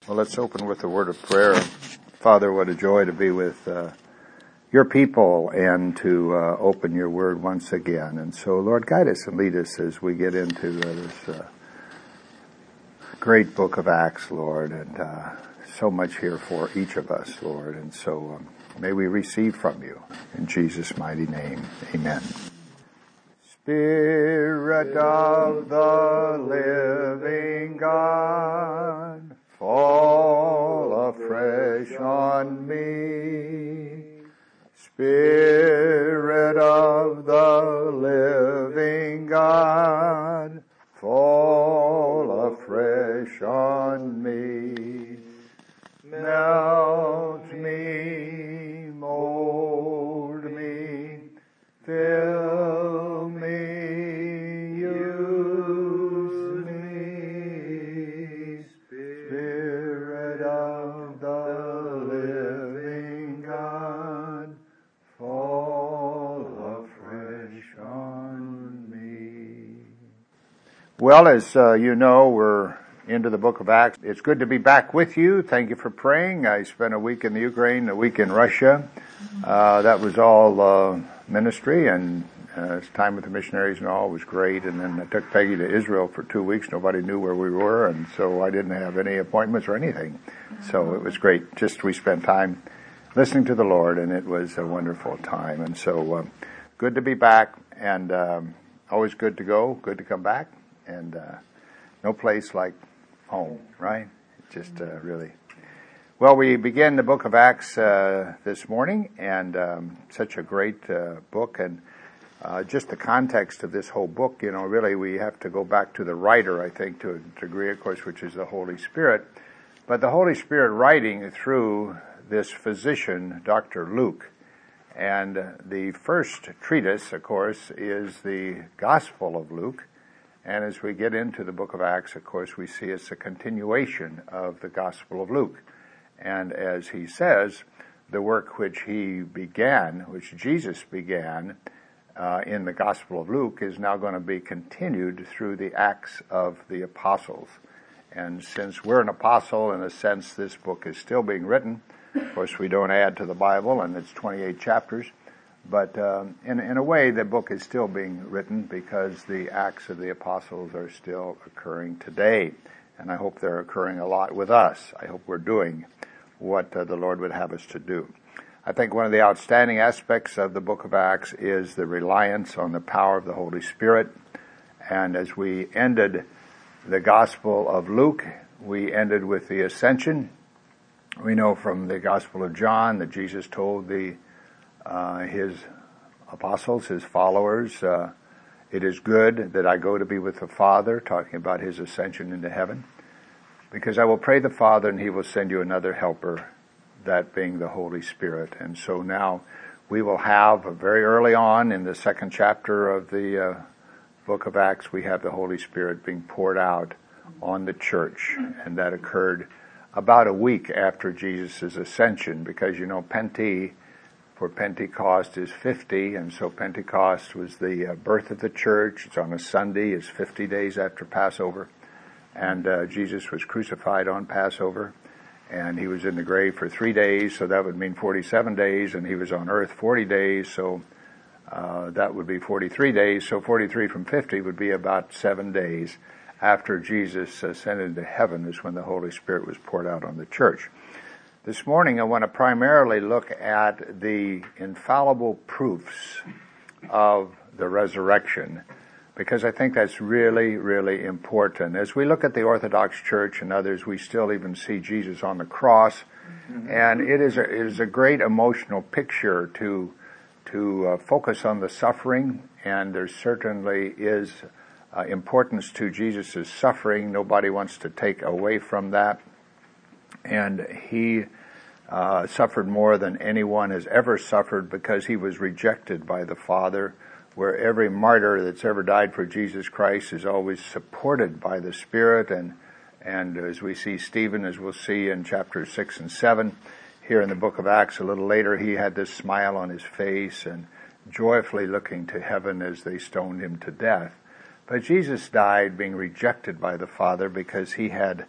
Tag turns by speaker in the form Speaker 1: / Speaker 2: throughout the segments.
Speaker 1: Well, let's open with a word of prayer. Father, what a joy to be with your people and to open your word once again. And so, Lord, guide us and lead us as we get into this great book of Acts, Lord, and so much here for each of us, Lord. And so may we receive from you. In Jesus' mighty name, amen. Spirit of the living God, fall afresh on me. Spirit of the living God, fall afresh on me. Melt me, mold me, fill me, use me. Spirit of the living God, fall afresh on me. Well, as you know, we're into the book of Acts. It's good to be back with you. Thank you for praying. I spent a week in the Ukraine, a week in Russia. That was all ministry, and time with the missionaries and all was great. And then I took Peggy to Israel for 2 weeks. Nobody knew where we were, and so I didn't have any appointments or anything. So it was great. Just we spent time listening to the Lord, and it was a wonderful time. And so good to be back, and always good to go, good to come back, and no place like home, right? Just really. Well, we begin the book of Acts this morning, and such a great book, and just the context of this whole book, you know, really we have to go back to the writer, I think, to a degree, of course, which is the Holy Spirit. But the Holy Spirit writing through this physician, Dr. Luke. And the first treatise, of course, is the Gospel of Luke. And as we get into the book of Acts, of course, we see it's a continuation of the Gospel of Luke. And as he says, the work which he began, which Jesus began in the Gospel of Luke, is now going to be continued through the Acts of the Apostles. And since we're an apostle, in a sense, this book is still being written. Of course, we don't add to the Bible, and it's 28 chapters. But in a way, the book is still being written because the Acts of the Apostles are still occurring today. And I hope they're occurring a lot with us. I hope we're doing what the Lord would have us to do. I think one of the outstanding aspects of the book of Acts is the reliance on the power of the Holy Spirit. And as we ended the Gospel of Luke, we ended with the Ascension. We know from the Gospel of John that Jesus told his apostles, his followers, it is good that I go to be with the Father, talking about his ascension into heaven, because I will pray the Father and he will send you another helper, that being the Holy Spirit. And so now we will have, very early on in the second chapter of the book of Acts, we have the Holy Spirit being poured out on the church. And that occurred about a week after Jesus' ascension, because, you know, for Pentecost is 50, and so Pentecost was the birth of the church. It's on a Sunday. It's 50 days after Passover. And Jesus was crucified on Passover, and he was in the grave for 3 days, so that would mean 47 days, and he was on earth 40 days, so that would be 43 days. So 43 from 50 would be about 7 days after Jesus ascended to heaven is when the Holy Spirit was poured out on the church. This morning I want to primarily look at the infallible proofs of the resurrection, because I think that's really, really important. As we look at the Orthodox Church and others, we still even see Jesus on the cross, and it is a great emotional picture to focus on the suffering, and there certainly is importance to Jesus' suffering. Nobody wants to take away from that. And he suffered more than anyone has ever suffered because he was rejected by the Father, where every martyr that's ever died for Jesus Christ is always supported by the Spirit. And as we see Stephen, as we'll see in chapters 6 and 7, here in the book of Acts a little later, he had this smile on his face and joyfully looking to heaven as they stoned him to death. But Jesus died being rejected by the Father because he had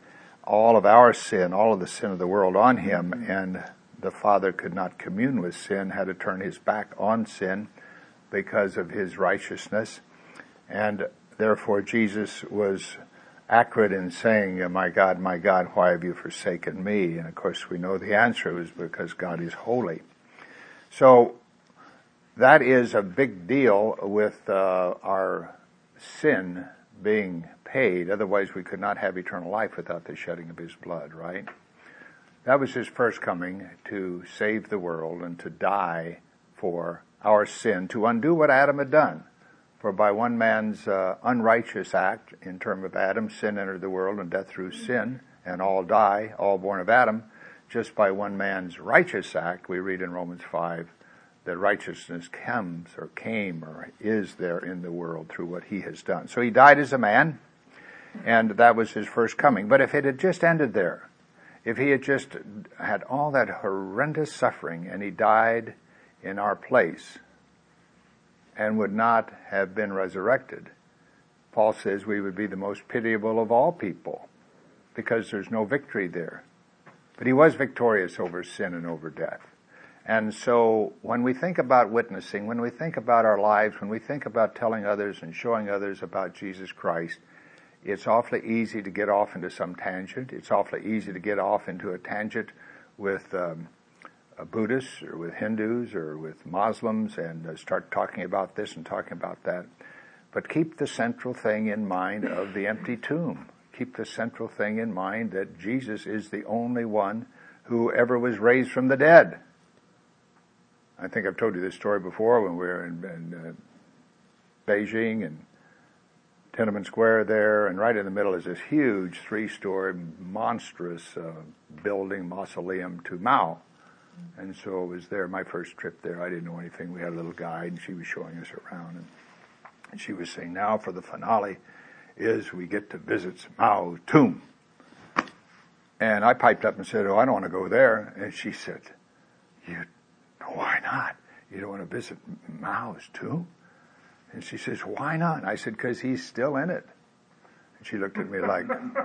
Speaker 1: all of our sin, all of the sin of the world on him, and the Father could not commune with sin, had to turn his back on sin because of his righteousness. And therefore Jesus was accurate in saying, my God, why have you forsaken me? And of course we know the answer was because God is holy. So that is a big deal with our sin being paid. Otherwise we could not have eternal life without the shedding of his blood, right? That was his first coming, to save the world and to die for our sin, to undo what Adam had done. For by one man's unrighteous act, in terms of Adam, sin entered the world, and death through sin, and all die, all born of Adam. Just by one man's righteous act, we read in Romans 5, that righteousness came or is there in the world through what he has done. So he died as a man, and that was his first coming. But if it had just ended there, if he had just had all that horrendous suffering and he died in our place and would not have been resurrected, Paul says we would be the most pitiable of all people because there's no victory there. But he was victorious over sin and over death. And so when we think about witnessing, when we think about our lives, when we think about telling others and showing others about Jesus Christ, it's awfully easy to get off into some tangent. It's awfully easy to get off into a tangent with Buddhists or with Hindus or with Muslims and start talking about this and talking about that. But keep the central thing in mind of the empty tomb. Keep the central thing in mind that Jesus is the only one who ever was raised from the dead. I think I've told you this story before when we were in Beijing and Tiananmen Square there, and right in the middle is this huge 3-story monstrous building, mausoleum to Mao. And so it was there, my first trip there. I didn't know anything. We had a little guide, and she was showing us around. And she was saying, now for the finale is we get to visit Mao's tomb. And I piped up and said, I don't want to go there. And she said, why not? You don't want to visit Mao's tomb? And she says, why not? And I said, because he's still in it. And she looked at me like,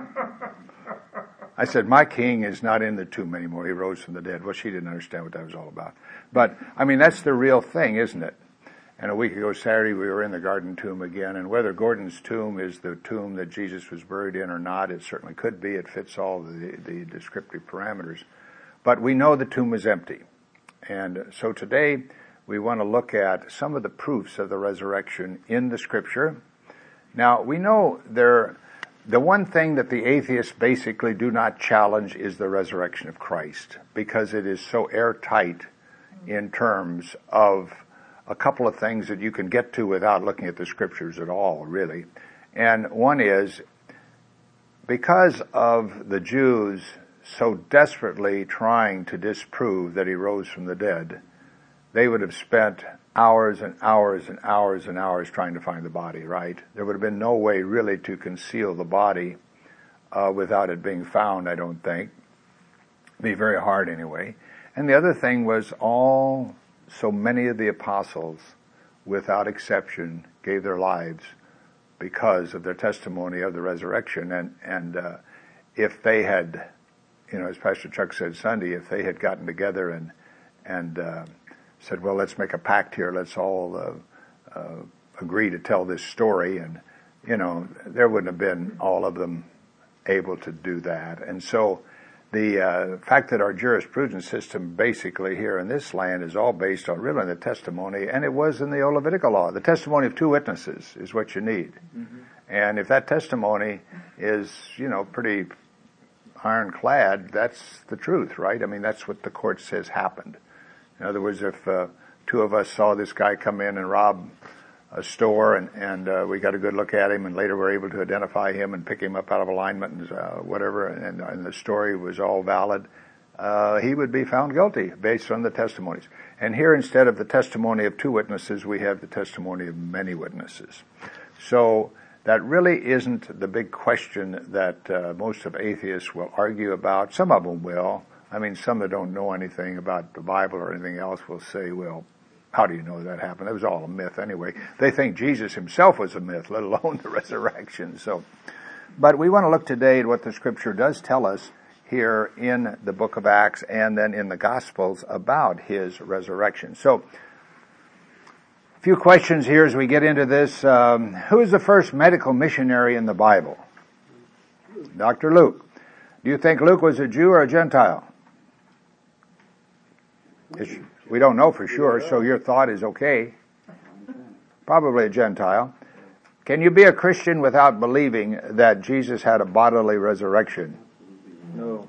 Speaker 1: I said, my king is not in the tomb anymore. He rose from the dead. Well, she didn't understand what that was all about. But, I mean, that's the real thing, isn't it? And a week ago, Saturday, we were in the Garden Tomb again. And whether Gordon's tomb is the tomb that Jesus was buried in or not, it certainly could be. It fits all the descriptive parameters. But we know the tomb is empty. And so today, we want to look at some of the proofs of the resurrection in the Scripture. Now, we know the one thing that the atheists basically do not challenge is the resurrection of Christ, because it is so airtight in terms of a couple of things that you can get to without looking at the Scriptures at all, really. And one is, because of the Jews so desperately trying to disprove that he rose from the dead, they would have spent hours and hours and hours and hours trying to find the body, right? There would have been no way really to conceal the body without it being found, I don't think. It'd be very hard anyway. And the other thing was so many of the apostles, without exception, gave their lives because of their testimony of the resurrection. And if they had, as Pastor Chuck said Sunday, if they had gotten together and said, well, let's make a pact here, let's all agree to tell this story, and there wouldn't have been all of them able to do that. And so the fact that our jurisprudence system basically here in this land is all based on really the testimony, and it was in the old Levitical law. The testimony of 2 witnesses is what you need. Mm-hmm. And if that testimony is, pretty ironclad, that's the truth, right? I mean, that's what the court says happened. In other words, if 2 of us saw this guy come in and rob a store and we got a good look at him, and later were able to identify him and pick him up out of alignment and whatever, and the story was all valid, he would be found guilty based on the testimonies. And here, instead of the testimony of 2 witnesses, we have the testimony of many witnesses. So that really isn't the big question that most of atheists will argue about. Some of them will. I mean, some that don't know anything about the Bible or anything else will say, well, how do you know that happened? It was all a myth anyway. They think Jesus himself was a myth, let alone the resurrection. So But we want to look today at what the Scripture does tell us here in the book of Acts and then in the Gospels about his resurrection. So, a few questions here as we get into this. Who is the first medical missionary in the Bible? Dr. Luke. Do you think Luke was a Jew or a Gentile? We don't know for sure, so your thought is okay. Probably a Gentile. Can you be a Christian without believing that Jesus had a bodily resurrection?
Speaker 2: No.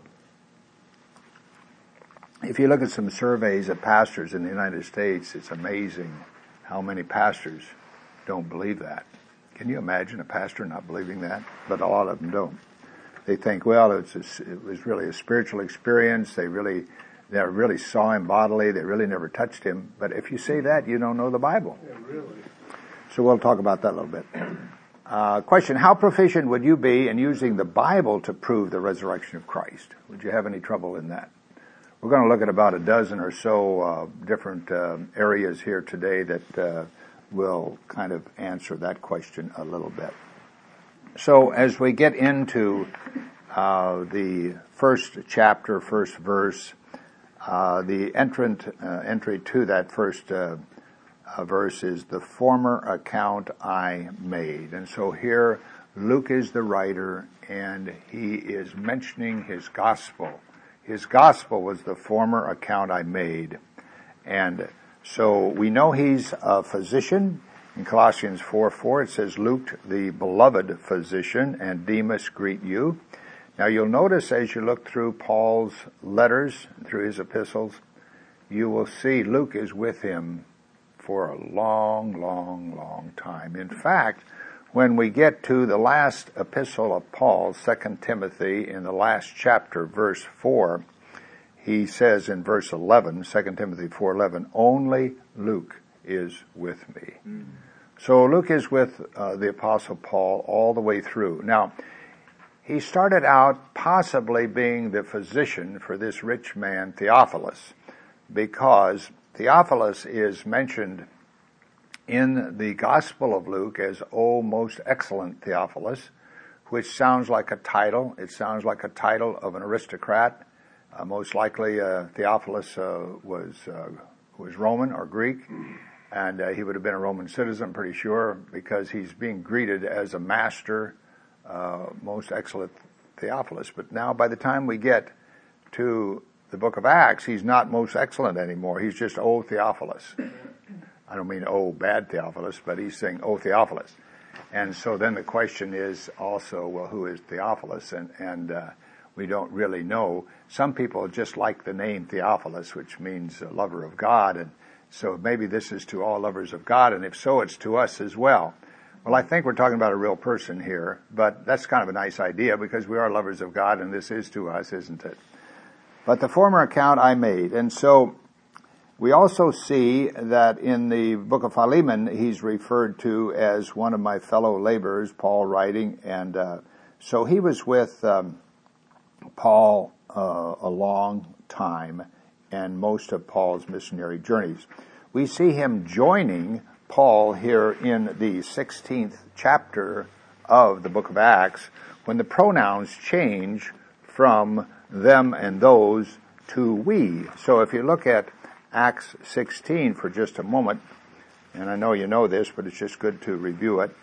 Speaker 1: If you look at some surveys of pastors in the United States, it's amazing how many pastors don't believe that. Can you imagine a pastor not believing that? But a lot of them don't. They think, well, it was really a spiritual experience. They really saw him bodily. They really never touched him. But if you say that, you don't know the Bible.
Speaker 2: Yeah, really.
Speaker 1: So we'll talk about that a little bit. Question, how proficient would you be in using the Bible to prove the resurrection of Christ? Would you have any trouble in that? We're going to look at about a dozen or so different areas here today that will kind of answer that question a little bit. So as we get into the first chapter, first verse, the entry to that first verse is the former account I made. And so here Luke is the writer and he is mentioning his gospel. His gospel was the former account I made. And so we know he's a physician. In Colossians 4:4 it says, Luke, the beloved physician, and Demas greet you. Now you'll notice as you look through Paul's letters, through his epistles, you will see Luke is with him for a long, long, long time. In fact, when we get to the last epistle of Paul, 2 Timothy, in the last chapter, verse 4, he says in verse 11, 2 Timothy 4:11, only Luke is with me. So Luke is with the Apostle Paul all the way through. Now, he started out possibly being the physician for this rich man, Theophilus, because Theophilus is mentioned in the Gospel of Luke as, O most excellent Theophilus, which sounds like a title. It sounds like a title of an aristocrat. Most likely Theophilus was Roman or Greek, and he would have been a Roman citizen, pretty sure, because he's being greeted as a master, most excellent Theophilus. But now by the time we get to the book of Acts, he's not most excellent anymore. He's just, O Theophilus. I don't mean, oh, bad Theophilus, but he's saying, O Theophilus. And so then the question is also, well, who is Theophilus? And we don't really know. Some people just like the name Theophilus, which means a lover of God. And so maybe this is to all lovers of God, and if so, it's to us as well. Well, I think we're talking about a real person here, but that's kind of a nice idea because we are lovers of God, and this is to us, isn't it? But the former account I made. And so we also see that in the book of Philemon, he's referred to as one of my fellow laborers, Paul writing. And so he was with Paul a long time and most of Paul's missionary journeys. We see him joining Paul here in the 16th chapter of the book of Acts when the pronouns change from them and those to we. So if you look at Acts 16 for just a moment, and I know you know this, but it's just good to review it.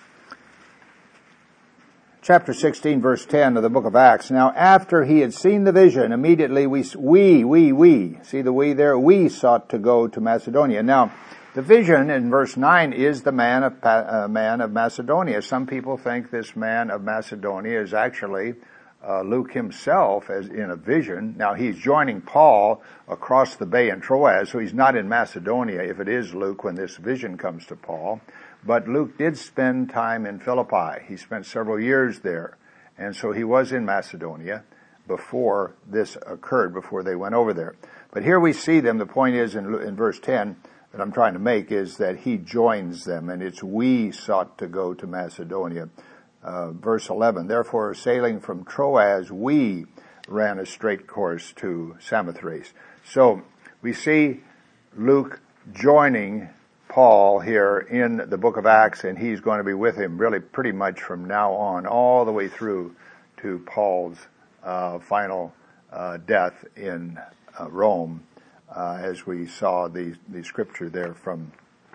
Speaker 1: Chapter 16, verse 10 of the book of Acts. Now, after he had seen the vision, immediately we, see the we there? We sought to go to Macedonia. Now, the vision in verse 9 is the man of Macedonia. Some people think this man of Macedonia is actually Luke himself as in a vision. Now he's joining Paul across the bay in Troas, so he's not in Macedonia if it is Luke when this vision comes to Paul. But Luke did spend time in Philippi. He spent several years there. And so he was in Macedonia before this occurred, before they went over there. But here we see them. The point is in verse 10 that I'm trying to make is that he joins them, and it's we sought to go to Macedonia. Verse 11, therefore sailing from Troas, we ran a straight course to Samothrace. So we see Luke joining Paul here in the book of Acts, and he's going to be with him really pretty much from now on, all the way through to Paul's final death in Rome, as we saw the scripture there from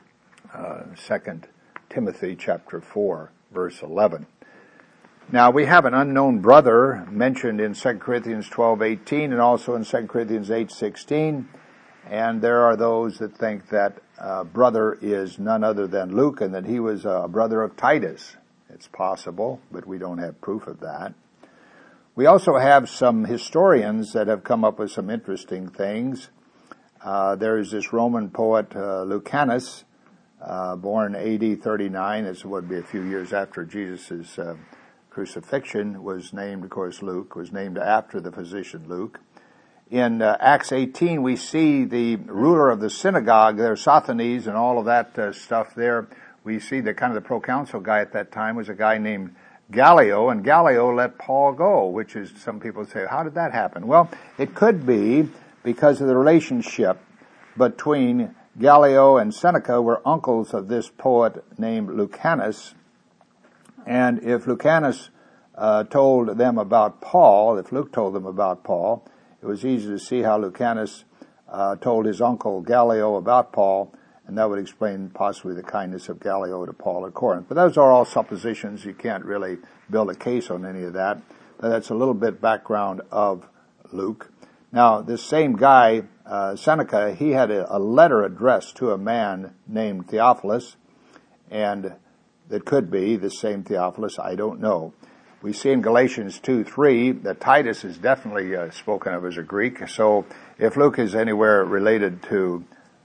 Speaker 1: 2 Timothy chapter 4, verse 11. Now, we have an unknown brother mentioned in 2 Corinthians 12:18 and also in 2 Corinthians 8:16, and there are those that think that brother is none other than Luke and that he was a brother of Titus. It's possible, but we don't have proof of that. We also have some historians that have come up with some interesting things. There is this Roman poet, Lucanus, born AD 39. This would be a few years after Jesus' crucifixion, was named, of course, Luke, was named after the physician Luke. In Acts 18, we see the ruler of the synagogue there, Sosthenes, and all of that stuff there. We see the kind of the proconsul guy at that time was a guy named Gallio, and Gallio let Paul go, which is, some people say, how did that happen? Well, it could be because of the relationship between Gallio and Seneca were uncles of this poet named Lucanus. And if Lucanus told them about Paul, if Luke told them about Paul, it was easy to see how Lucanus told his uncle Gallio about Paul, and that would explain possibly the kindness of Gallio to Paul at Corinth. But those are all suppositions. You can't really build a case on any of that. But that's a little bit background of Luke. Now, this same guy, Seneca, he had a letter addressed to a man named Theophilus, and that could be the same Theophilus, I don't know. We see in Galatians 2:3 that Titus is definitely spoken of as a Greek. So if Luke is anywhere related to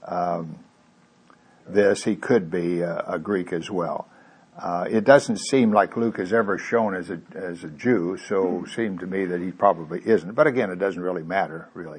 Speaker 1: this, he could be a Greek as well. It doesn't seem like Luke is ever shown as a Jew, so it seemed to me that he probably isn't. But again, it doesn't really matter, really.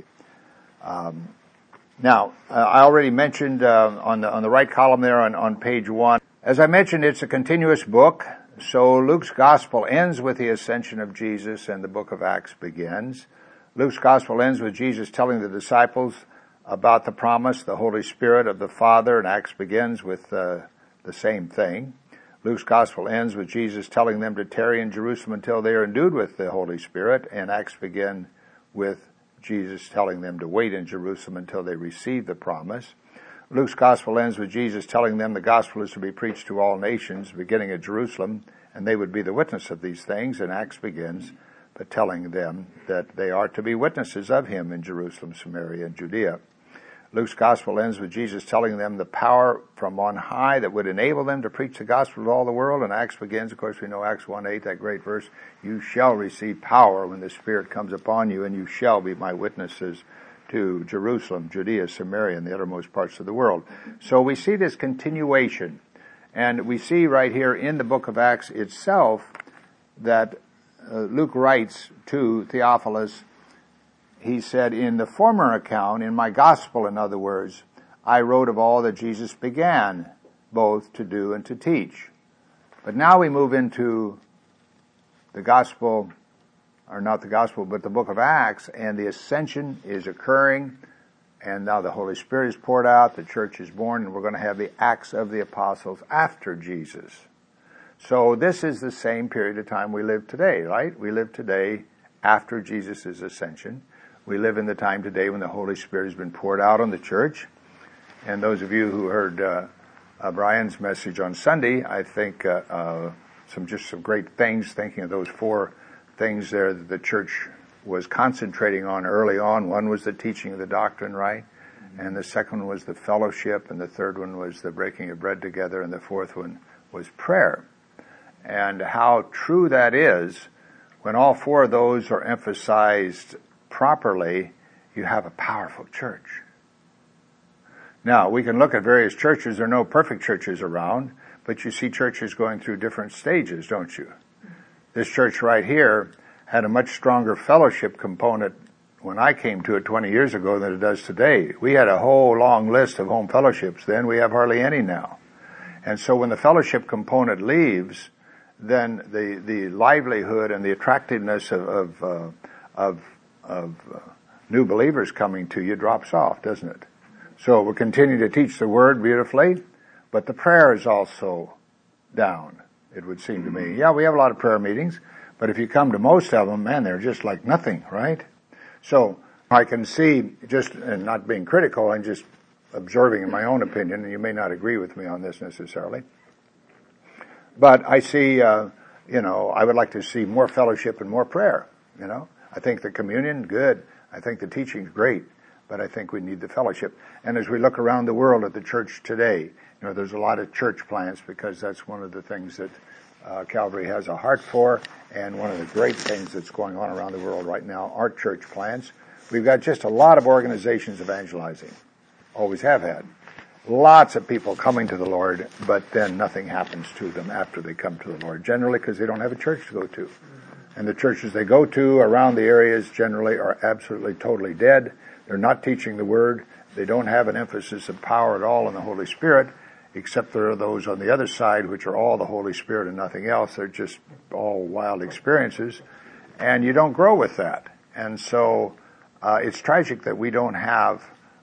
Speaker 1: Now, I already mentioned on the right column there on page 1. As I mentioned, it's a continuous book. So Luke's gospel ends with the ascension of Jesus and the book of Acts begins. Luke's gospel ends with Jesus telling the disciples about the promise, the Holy Spirit of the Father, and Acts begins with the same thing. Luke's gospel ends with Jesus telling them to tarry in Jerusalem until they are endued with the Holy Spirit, and Acts begin with Jesus telling them to wait in Jerusalem until they receive the promise. Luke's gospel ends with Jesus telling them the gospel is to be preached to all nations, beginning at Jerusalem, and they would be the witness of these things, and Acts begins by telling them that they are to be witnesses of him in Jerusalem, Samaria, and Judea. Luke's gospel ends with Jesus telling them the power from on high that would enable them to preach the gospel to all the world, and Acts begins, of course, we know Acts 1:8, that great verse, you shall receive power when the Spirit comes upon you, and you shall be my witnesses to Jerusalem, Judea, Samaria, and the uttermost parts of the world. So we see this continuation, and we see right here in the book of Acts itself that Luke writes to Theophilus, he said, in the former account, in my gospel, in other words, I wrote of all that Jesus began, both to do and to teach. But now we move into the gospel, or not the gospel, but the book of Acts, and the ascension is occurring, and now the Holy Spirit is poured out, the church is born, and we're going to have the Acts of the Apostles after Jesus. So this is the same period of time we live today, right? We live today after Jesus' ascension. We live in the time today when the Holy Spirit has been poured out on the church. And those of you who heard Brian's message on Sunday, I think some great things, thinking of those 4 things there that the church was concentrating on early on. One was the teaching of the doctrine, right? And the second one was the fellowship, and the third one was the breaking of bread together, and the fourth one was prayer. And how true that is, when all 4 of those are emphasized properly, you have a powerful church. Now, we can look at various churches. There are no perfect churches around, but you see churches going through different stages, don't you? This church right here had a much stronger fellowship component when I came to it 20 years ago than it does today. We had a whole long list of home fellowships then. We have hardly any now. And so when the fellowship component leaves, then the livelihood and the attractiveness of new believers coming to you drops off, doesn't it? So we're continuing to teach the Word beautifully. but the prayer is also down, it would seem to me. Yeah, we have a lot of prayer meetings, but if you come to most of them, man, they're just like nothing, right? So I can see, just, and not being critical, and just observing in my own opinion, and you may not agree with me on this necessarily, but I see, I would like to see more fellowship and more prayer, I think the communion, good. I think the teaching is great, but I think we need the fellowship. And as we look around the world at the church today, there's a lot of church plants, because that's one of the things that Calvary has a heart for, and one of the great things that's going on around the world right now are church plants. We've got just a lot of organizations evangelizing. Always have had. Lots of people coming to the Lord, but then nothing happens to them after they come to the Lord, generally because they don't have a church to go to. And the churches they go to around the areas generally are absolutely, totally dead. They're not teaching the Word. They don't have an emphasis of power at all on the Holy Spirit, except there are those on the other side which are all the Holy Spirit and nothing else. They're just all wild experiences. And you don't grow with that. And so it's tragic that we don't have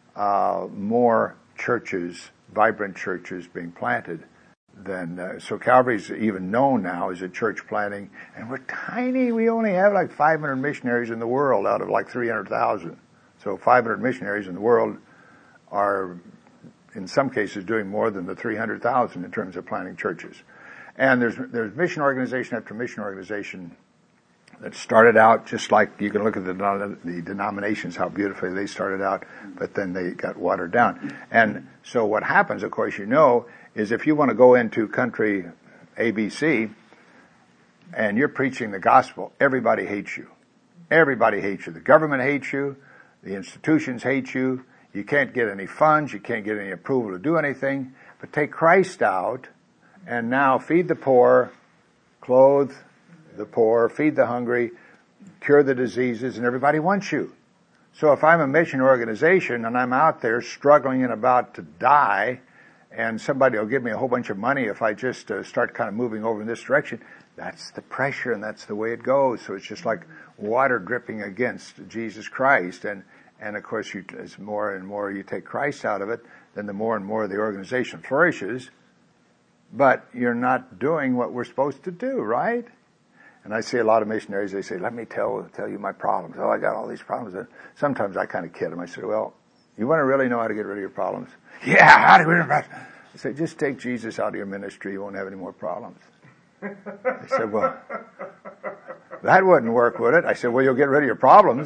Speaker 1: more churches, vibrant churches being planted. So Calvary's even known now as a church planting, and we're tiny. We only have like 500 missionaries in the world out of like 300,000. So 500 missionaries in the world are, in some cases, doing more than the 300,000 in terms of planting churches. And there's mission organization after mission organization that started out just like, you can look at the denominations, how beautifully they started out, but then they got watered down. And so what happens, of course, is if you want to go into country ABC and you're preaching the gospel, everybody hates you. Everybody hates you. The government hates you. The institutions hate you. You can't get any funds. You can't get any approval to do anything. But take Christ out and now feed the poor, clothe the poor, feed the hungry, cure the diseases, and everybody wants you. So if I'm a mission organization and I'm out there struggling and about to die, and somebody will give me a whole bunch of money if I just start kind of moving over in this direction, that's the pressure and that's the way it goes. So it's just like water dripping against Jesus Christ. And of course, as more and more you take Christ out of it, then the more and more the organization flourishes. But you're not doing what we're supposed to do, right? And I see a lot of missionaries, they say, let me tell you my problems. Oh, I got all these problems. And sometimes I kind of kid them. I say, well, you want to really know how to get rid of your problems? Yeah, how to get rid of problems? I say, just take Jesus out of your ministry. You won't have any more problems. They said, well, that wouldn't work, would it? I said, well, you'll get rid of your problems,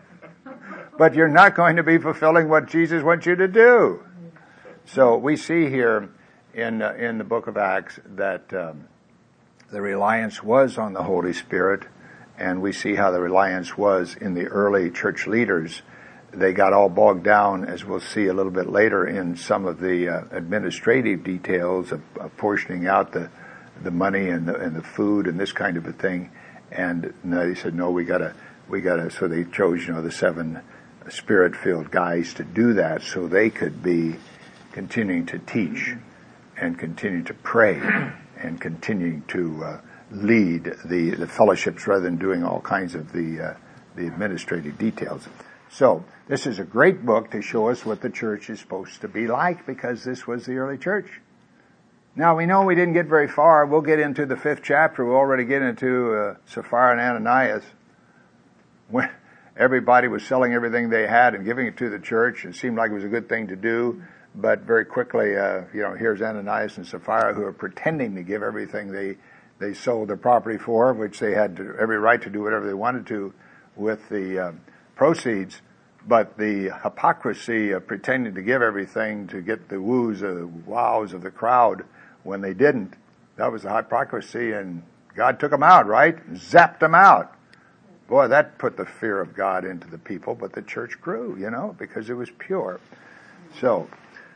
Speaker 1: but you're not going to be fulfilling what Jesus wants you to do. So we see here in the book of Acts that the reliance was on the Holy Spirit, and we see how the reliance was in the early church leaders. They got all bogged down, as we'll see a little bit later, in some of the administrative details of portioning out the money and the food and this kind of a thing. And they said, no, we gotta. So they chose, the 7 Spirit-filled guys to do that, so they could be continuing to teach and continue to pray and continuing to lead the fellowships rather than doing all kinds of the administrative details. So this is a great book to show us what the church is supposed to be like, because this was the early church. Now we know we didn't get very far. We'll get into the 5th chapter. We'll already get into Sapphira and Ananias. When everybody was selling everything they had and giving it to the church. It seemed like it was a good thing to do. But very quickly, here's Ananias and Sapphira who are pretending to give everything they sold their property for, which they had every right to do whatever they wanted to with the proceeds. But the hypocrisy of pretending to give everything to get the wows of the crowd when they didn't, that was the hypocrisy, and God took them out, right? Zapped them out. Boy, that put the fear of God into the people, but the church grew, because it was pure. So,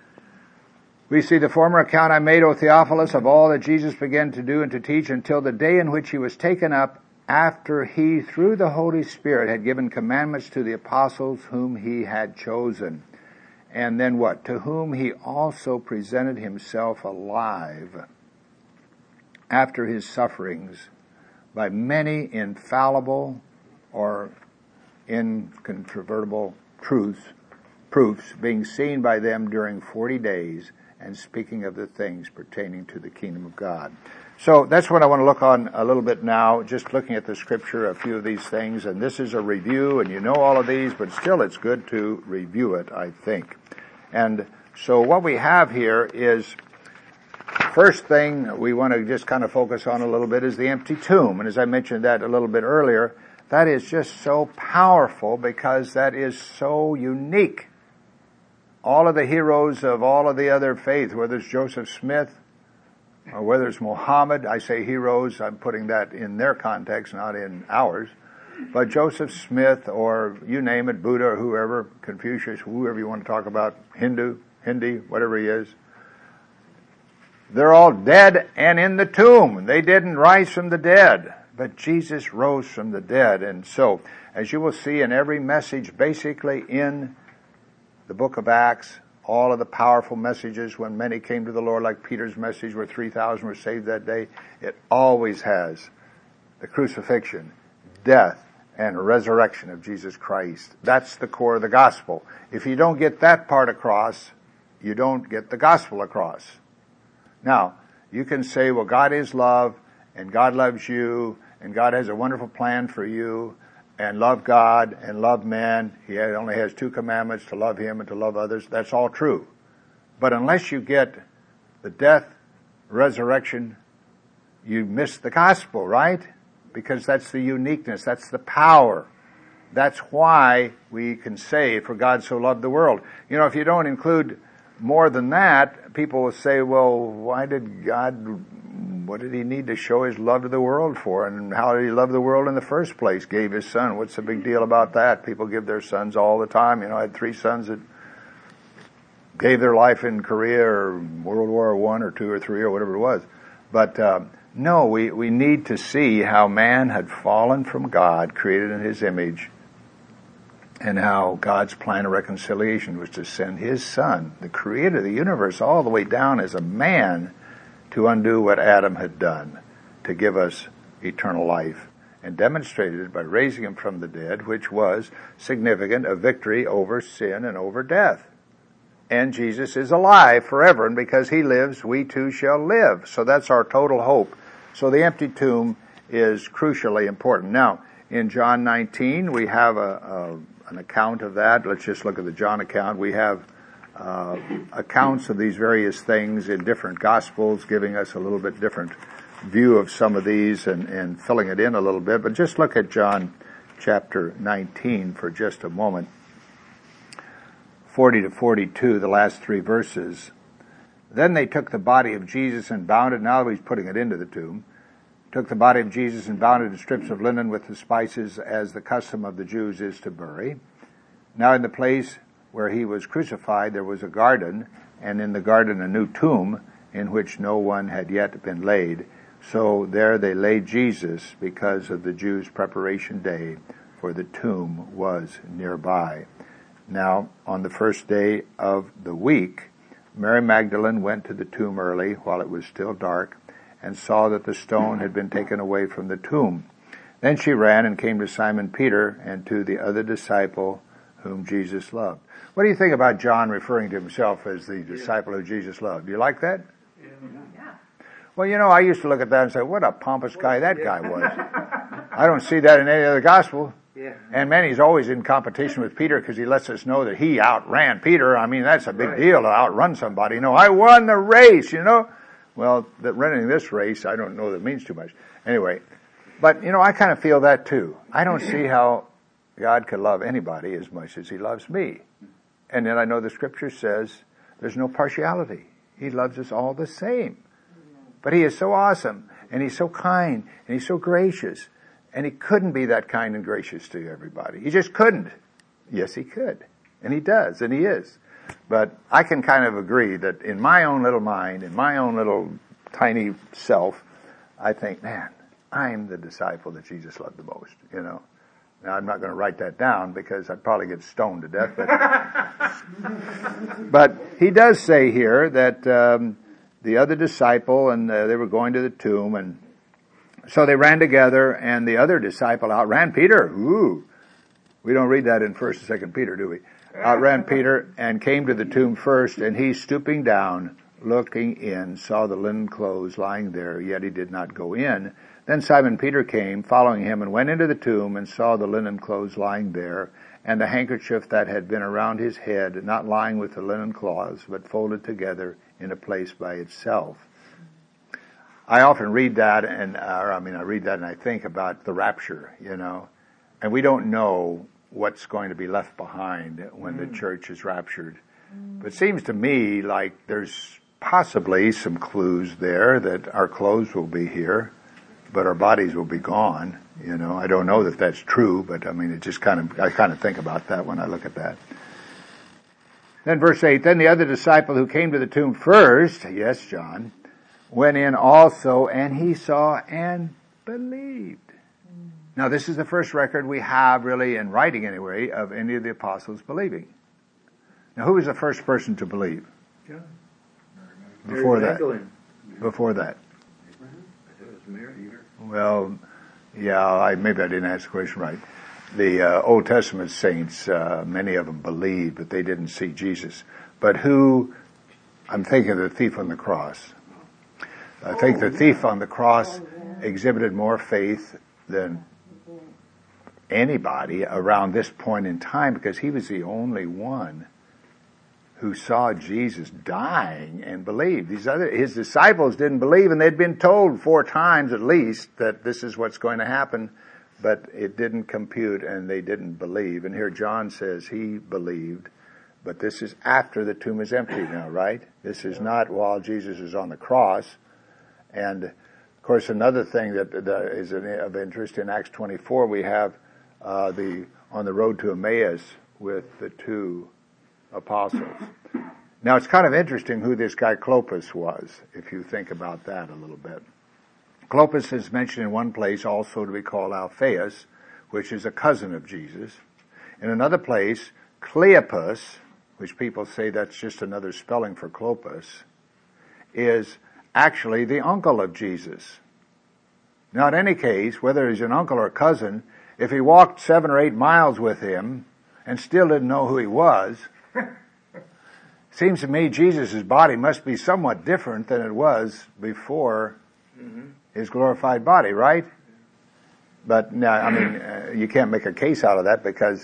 Speaker 1: we see the former account I made, O Theophilus, of all that Jesus began to do and to teach until the day in which he was taken up, after he, through the Holy Spirit, had given commandments to the apostles whom he had chosen. And then what? To whom he also presented himself alive after his sufferings by many infallible or incontrovertible proofs, being seen by them during 40 days, and speaking of the things pertaining to the kingdom of God. So that's what I want to look on a little bit now, just looking at the scripture, a few of these things, and this is a review, and you know all of these, but still it's good to review it, I think. And so what we have here is, first thing we want to just kind of focus on a little bit is the empty tomb. And as I mentioned that a little bit earlier, that is just so powerful because that is so unique. All of the heroes of all of the other faith, whether it's Joseph Smith or whether it's Muhammad, I say heroes, I'm putting that in their context, not in ours. But Joseph Smith or you name it, Buddha or whoever, Confucius, whoever you want to talk about, Hindi, whatever he is, they're all dead and in the tomb. They didn't rise from the dead, but Jesus rose from the dead. And so, as you will see in every message, basically in the book of Acts, all of the powerful messages when many came to the Lord, like Peter's message where 3,000 were saved that day, it always has the crucifixion, death, and resurrection of Jesus Christ. That's the core of the gospel. If you don't get that part across, you don't get the gospel across. Now, you can say, well, God is love, and God loves you, and God has a wonderful plan for you, and love God and love men. He only has 2 commandments, to love Him and to love others. That's all true. But unless you get the death, resurrection, you miss the gospel, right? Because that's the uniqueness, that's the power. That's why we can say, for God so loved the world. You know, if you don't include more than that, people will say, well, what did He need to show His love to the world for? And how did He love the world in the first place? Gave His Son. What's the big deal about that? People give their sons all the time. You know, I had 3 sons that gave their life in Korea or World War I or 2 or 3 or whatever it was. But no, we need to see how man had fallen from God, created in His image, and how God's plan of reconciliation was to send His Son, the creator of the universe, all the way down as a man to undo what Adam had done, to give us eternal life, and demonstrated it by raising Him from the dead, which was significant, a victory over sin and over death. And Jesus is alive forever, and because He lives, we too shall live. So that's our total hope. So the empty tomb is crucially important. Now, in John 19, we have an account of that. Let's just look at the John account. We have accounts of these various things in different Gospels, giving us a little bit different view of some of these and filling it in a little bit. But just look at John chapter 19 for just a moment. 40 to 42, the last 3 verses. Then they took the body of Jesus and bound it. Now He's putting it into the tomb. Took the body of Jesus and bound it in strips of linen with the spices, as the custom of the Jews is to bury. Now in the place where He was crucified there was a garden, and in the garden a new tomb, in which no one had yet been laid. So there they laid Jesus, because of the Jews' preparation day, for the tomb was nearby. Now, on the first day of the week, Mary Magdalene went to the tomb early, while it was still dark, and saw that the stone had been taken away from the tomb. Then she ran and came to Simon Peter and to the other disciple whom Jesus loved. What do you think about John referring to himself as the disciple who Jesus loved? Do you like that?
Speaker 2: Yeah.
Speaker 1: Well, you know, I used to look at that and say, what a pompous guy that guy was. I don't see that in any other gospel.
Speaker 2: Yeah.
Speaker 1: And man, he's always in competition with Peter because he lets us know that he outran Peter. I mean, that's a big deal to outrun somebody. You know, I won the race, you know. Well, that running this race, I don't know that means too much. Anyway, but, you know, I kind of feel that too. I don't see how God could love anybody as much as He loves me. And then I know the Scripture says there's no partiality. He loves us all the same. But He is so awesome, and He's so kind, and He's so gracious. And He couldn't be that kind and gracious to everybody. He just couldn't. Yes, He could. And He does, and He is. But I can kind of agree that in my own little mind, in my own little tiny self, I think, man, I'm the disciple that Jesus loved the most, you know. Now, I'm not going to write that down because I'd probably get stoned to death. But He does say here that the other disciple, and they were going to the tomb, and so they ran together, and the other disciple outran Peter. Ooh, we don't read that in 1st and 2nd Peter, do we? Outran Peter and came to the tomb first, and he, stooping down, looking in, saw the linen clothes lying there, yet he did not go in. Then Simon Peter came, following him, and went into the tomb and saw the linen clothes lying there, and the handkerchief that had been around his head, not lying with the linen cloths, but folded together in a place by itself. I often read that, I read that and I think about the rapture, and we don't know what's going to be left behind when the church is raptured. But it seems to me like there's possibly some clues there that our clothes will be here, but our bodies will be gone. I don't know that that's true, but it just I kind of think about that when I look at that. Then verse 8, then the other disciple who came to the tomb first, yes, John, went in also, and he saw and believed. Now this is the first record we have really in writing anyway of any of the apostles believing. Now who was the first person to believe?
Speaker 2: John.
Speaker 1: Before that. Before that. Well, yeah, maybe I didn't ask the question right. The Old Testament saints, many of them believed, but they didn't see Jesus. But I'm thinking of the thief on the cross. I think the thief on the cross exhibited more faith than anybody around this point in time, because he was the only one who saw Jesus dying and believed. His disciples didn't believe, and they'd been told 4 times at least that this is what's going to happen, but it didn't compute and they didn't believe. And here John says he believed, but this is after the tomb is empty now, right? This is not while Jesus is on the cross. And of course another thing that is of interest in Acts 24, we have on the road to Emmaus with the 2 apostles. Now it's kind of interesting who this guy Clopas was, if you think about that a little bit. Clopas is mentioned in one place also to be called Alphaeus, which is a cousin of Jesus. In another place, Cleopas, which people say that's just another spelling for Clopas, is actually the uncle of Jesus. Now in any case, whether he's an uncle or a cousin, if he walked 7 or 8 miles with him and still didn't know who he was, seems to me Jesus' body must be somewhat different than it was before his glorified body, right? But you can't make a case out of that because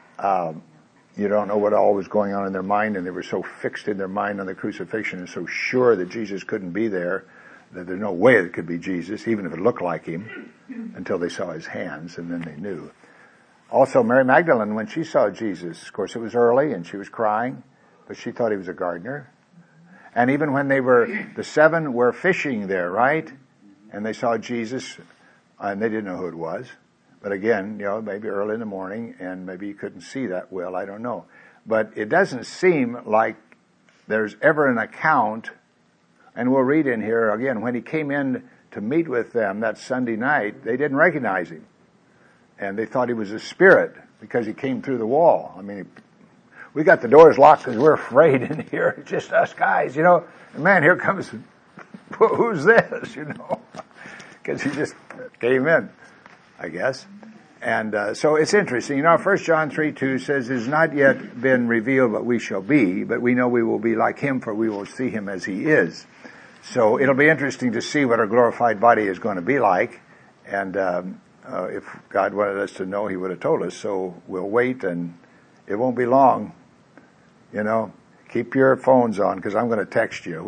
Speaker 1: you don't know what all was going on in their mind, and they were so fixed in their mind on the crucifixion and so sure that Jesus couldn't be there that there's no way it could be Jesus, even if it looked like him, until they saw his hands, and then they knew. Also, Mary Magdalene, when she saw Jesus, of course it was early and she was crying, but she thought he was a gardener. And even when the 7 were fishing there, right? And they saw Jesus, and they didn't know who it was. But again, maybe early in the morning, and maybe you couldn't see that well, I don't know. But it doesn't seem like there's ever an account, and we'll read in here again, when he came in to meet with them that Sunday night, they didn't recognize him. And they thought he was a spirit because he came through the wall. We got the doors locked because we're afraid in here. It's just us guys, And man, here comes, who's this, Because he just came in, I guess. And so it's interesting. 1 John 3:2 says, it has not yet been revealed what we shall be, but we know we will be like him, for we will see him as he is. So it'll be interesting to see what our glorified body is going to be like. And if God wanted us to know, he would have told us. So we'll wait, and it won't be long. Keep your phones on, because I'm going to text you.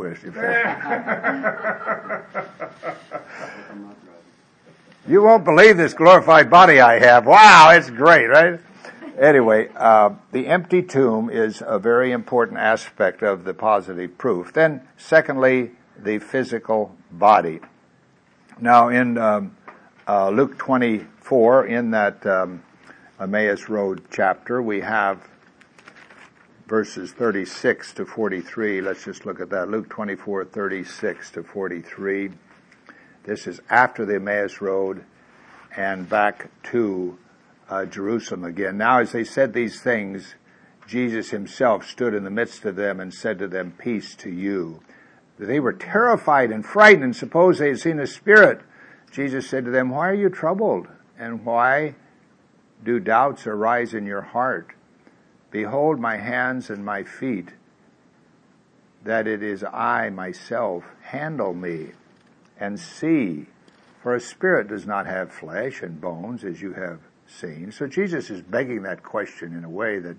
Speaker 1: You won't believe this glorified body I have. Wow, it's great, right? Anyway, the empty tomb is a very important aspect of the positive proof. Then, secondly, the physical body. Now, in Luke 24, in that Emmaus Road chapter, we have verses 36 to 43. Let's just look at that. Luke 24, 36 to 43. This is after the Emmaus Road and back to Jerusalem again. Now as they said these things, Jesus himself stood in the midst of them and said to them, peace to you. They were terrified and frightened and supposed they had seen a spirit. Jesus said to them, why are you troubled? And why do doubts arise in your heart? Behold my hands and my feet, that it is I myself. Handle me and see. For a spirit does not have flesh and bones, as you have seen. So Jesus is begging that question in a way that,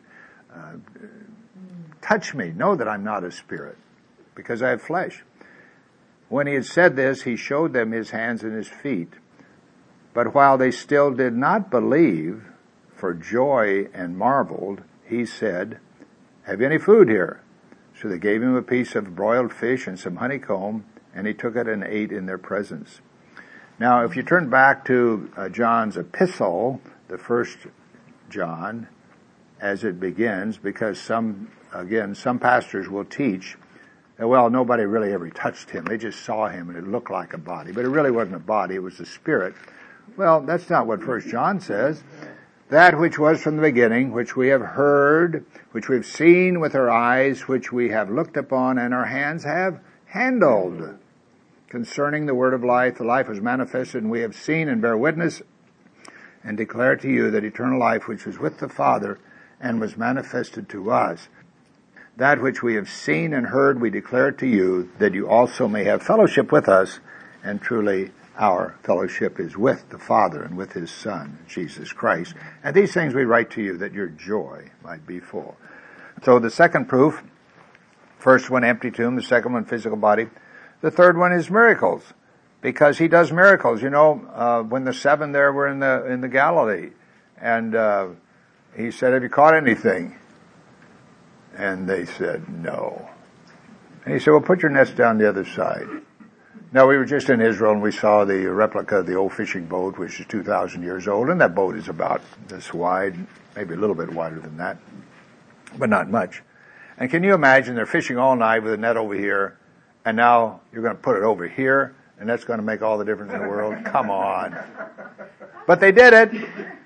Speaker 1: touch me, know that I'm not a spirit, because I have flesh. When he had said this, he showed them his hands and his feet. But while they still did not believe, for joy and marveled, he said, have you any food here? So they gave him a piece of broiled fish and some honeycomb, and he took it and ate in their presence. Now, if you turn back to John's epistle, the first John, as it begins, because some pastors will teach that, well, nobody really ever touched him. They just saw him and it looked like a body. But it really wasn't a body, it was a spirit. Well, that's not what First John says. That which was from the beginning, which we have heard, which we've seen with our eyes, which we have looked upon and our hands have handled. Concerning the word of life, the life was manifested, and we have seen and bear witness and declare to you that eternal life which was with the Father and was manifested to us. That which we have seen and heard we declare to you, that you also may have fellowship with us, and truly our fellowship is with the Father and with his Son, Jesus Christ. And these things we write to you, that your joy might be full. So the second proof, first one empty tomb, the second one physical body. The third one is miracles, because he does miracles. You know, when the 7 there were in the Galilee, and he said, have you caught anything? And they said, no. And he said, well, put your nets down the other side. Now, we were just in Israel, and we saw the replica of the old fishing boat, which is 2,000 years old, and that boat is about this wide, maybe a little bit wider than that, but not much. And can you imagine, they're fishing all night with a net over here, and now you're going to put it over here, and that's going to make all the difference in the world? Come on. But they did it.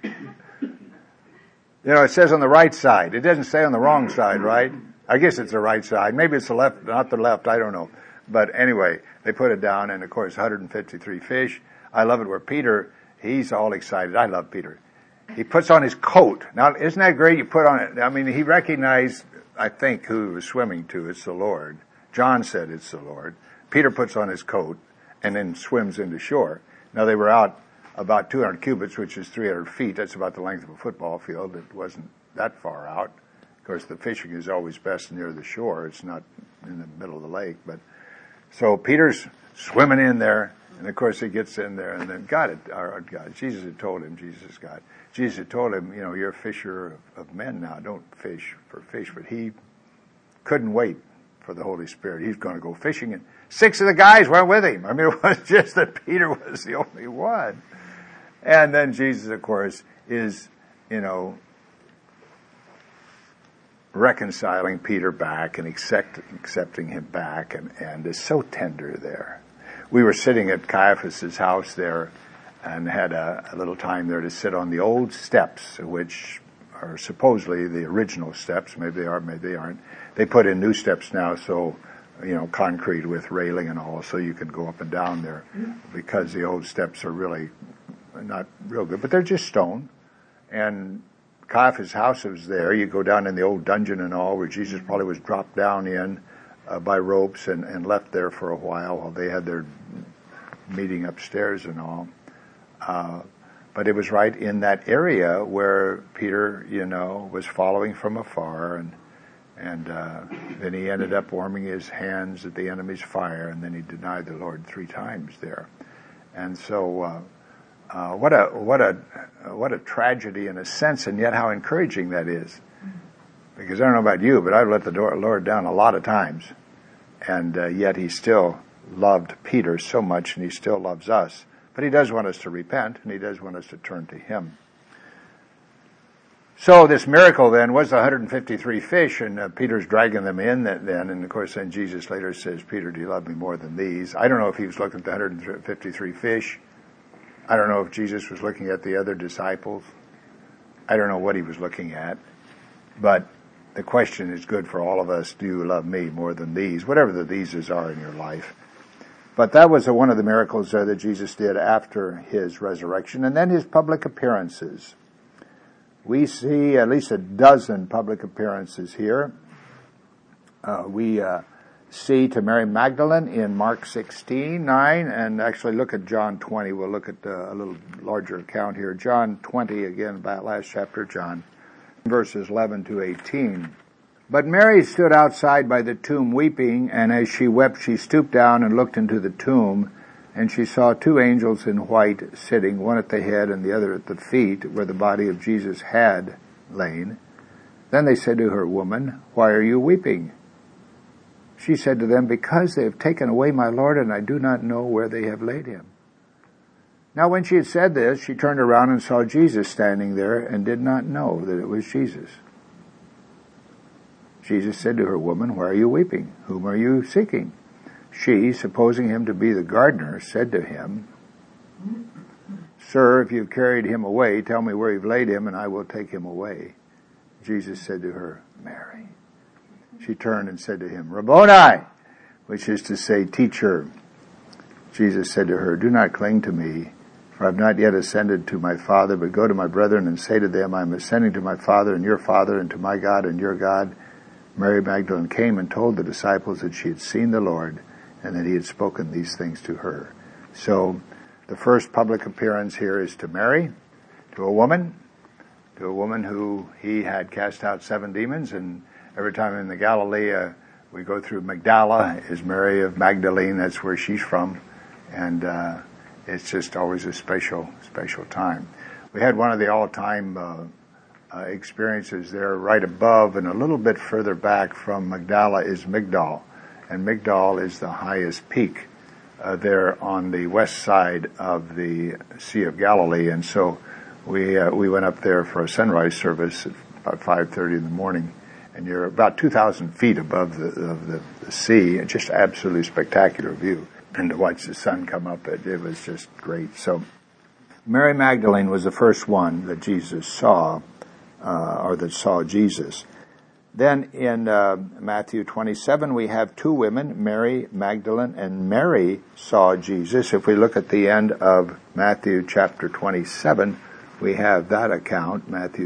Speaker 1: You know, it says on the right side. It doesn't say on the wrong side, right? I guess it's the right side. Maybe it's the left, not the left, I don't know. But anyway, they put it down, and of course, 153 fish. I love it where Peter, he's all excited. I love Peter. He puts on his coat. Now, isn't that great? You put on it. I mean, he recognized, I think, who he was swimming to. It's the Lord. John said it's the Lord. Peter puts on his coat and then swims into shore. Now, they were out about 200 cubits, which is 300 feet. That's about the length of a football field. It wasn't that far out. Of course, the fishing is always best near the shore. It's not in the middle of the lake. But so Peter's swimming in there, and of course he gets in there, and then Jesus had told him, Jesus had told him, you know, you're a fisher of men now. Don't fish for fish. But he couldn't wait for the Holy Spirit. He's going to go fishing, and 6 of the guys went with him. I mean, it was just that Peter was the only one. And then Jesus, of course, is, you know, reconciling Peter back and accepting him back, and is so tender there. We were sitting at Caiaphas's house there and had a little time there to sit on the old steps, which are supposedly the original steps. Maybe they are, maybe they aren't. They put in new steps now, so, you know, concrete with railing and all, so you can go up and down there, because the old steps are really not real good, but they're just stone. And Caiaphas' house was there. You go down in the old dungeon and all, where Jesus probably was dropped down in by ropes and left there for a while they had their meeting upstairs and all. But it was right in that area where Peter, you know, was following from afar, and then he ended up warming his hands at the enemy's fire, and then he denied the Lord 3 times there. And so, what a tragedy in a sense, and yet how encouraging that is. Because I don't know about you, but I've let the Lord down a lot of times, and yet he still loved Peter so much, and he still loves us. But he does want us to repent, and he does want us to turn to him. So this miracle then was 153 fish, and Peter's dragging them in then, and of course then Jesus later says, Peter, do you love me more than these? I don't know if he was looking at the 153 fish. I don't know if Jesus was looking at the other disciples. I don't know what he was looking at. But the question is good for all of us. Do you love me more than these? Whatever the theses are in your life. But that was one of the miracles that Jesus did after his resurrection. And then his public appearances. We see at least a dozen public appearances here. We see to Mary Magdalene in Mark 16:9, and actually look at John 20. We'll look at a little larger account here. John 20, again, about last chapter, John, verses 11 to 18. But Mary stood outside by the tomb weeping, and as she wept, she stooped down and looked into the tomb, and she saw two angels in white sitting, one at the head and the other at the feet, where the body of Jesus had lain. Then they said to her, "Woman, why are you weeping?" She said to them, "Because they have taken away my Lord, and I do not know where they have laid him." Now when she had said this, she turned around and saw Jesus standing there, and did not know that it was Jesus. Jesus said to her, "Woman, why are you weeping? Whom are you seeking?" She, supposing him to be the gardener, said to him, "Sir, if you've carried him away, tell me where you've laid him, and I will take him away." Jesus said to her, "Mary." She turned and said to him, "Rabboni," which is to say, Teacher. Jesus said to her, "Do not cling to me, for I have not yet ascended to my Father, but go to my brethren and say to them, I am ascending to my Father and your Father, and to my God and your God." Mary Magdalene came and told the disciples that she had seen the Lord, and that he had spoken these things to her. So the first public appearance here is to Mary, to a woman who he had cast out 7 demons, and every time in the Galilee we go through Magdala, is Mary of Magdalene, that's where she's from, and it's just always a special time. We had one of the all-time experiences there right above, and a little bit further back from Magdala is Migdal. And Migdal is the highest peak there on the west side of the Sea of Galilee. And so we went up there for a sunrise service at about 5:30 in the morning. And you're about 2,000 feet above the sea, and just absolutely spectacular view. And to watch the sun come up, it was just great. So Mary Magdalene was the first one that Jesus saw, or that saw Jesus. Then in Matthew 27, we have 2 women, Mary Magdalene and Mary saw Jesus. If we look at the end of Matthew chapter 27, we have that account, Matthew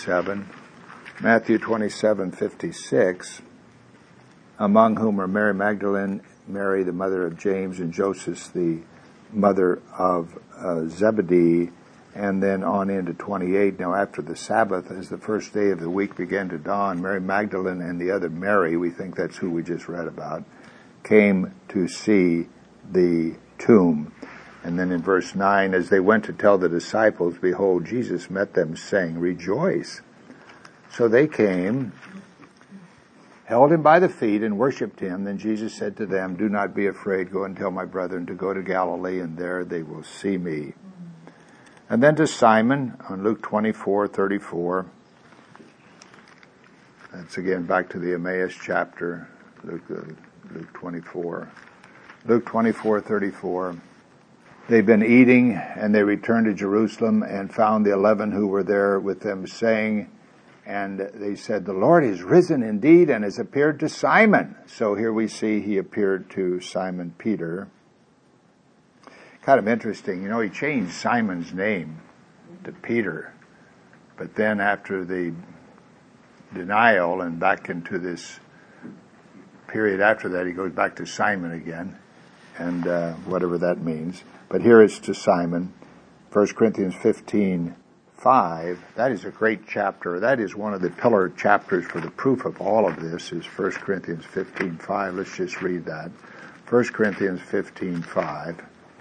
Speaker 1: 27:56, among whom are Mary Magdalene, Mary the mother of James, and Joseph the mother of Zebedee, and then on into 28. Now after the Sabbath, as the first day of the week began to dawn, Mary Magdalene and the other Mary, we think that's who we just read about, came to see the tomb. And then in verse 9, as they went to tell the disciples, behold, Jesus met them, saying, "Rejoice." So they came, held him by the feet, and worshipped him. Then Jesus said to them, "Do not be afraid. Go and tell my brethren to go to Galilee, and there they will see me." And then to Simon, on Luke 24:34. That's again back to the Emmaus chapter, Luke 24. Luke 24:34. They've been eating, and they returned to Jerusalem and found the 11 who were there with them, saying, and they said, "The Lord is risen indeed and has appeared to Simon." So here we see he appeared to Simon Peter. Kind of interesting, he changed Simon's name to Peter, but then after the denial and back into this period after that, he goes back to Simon again, and whatever that means. But here it's to Simon. 1 Corinthians 15:5. That is a great chapter. That is one of the pillar chapters for the proof of all of this, is 1 Corinthians 15:5. Let's just read that. 1 Corinthians 15:5.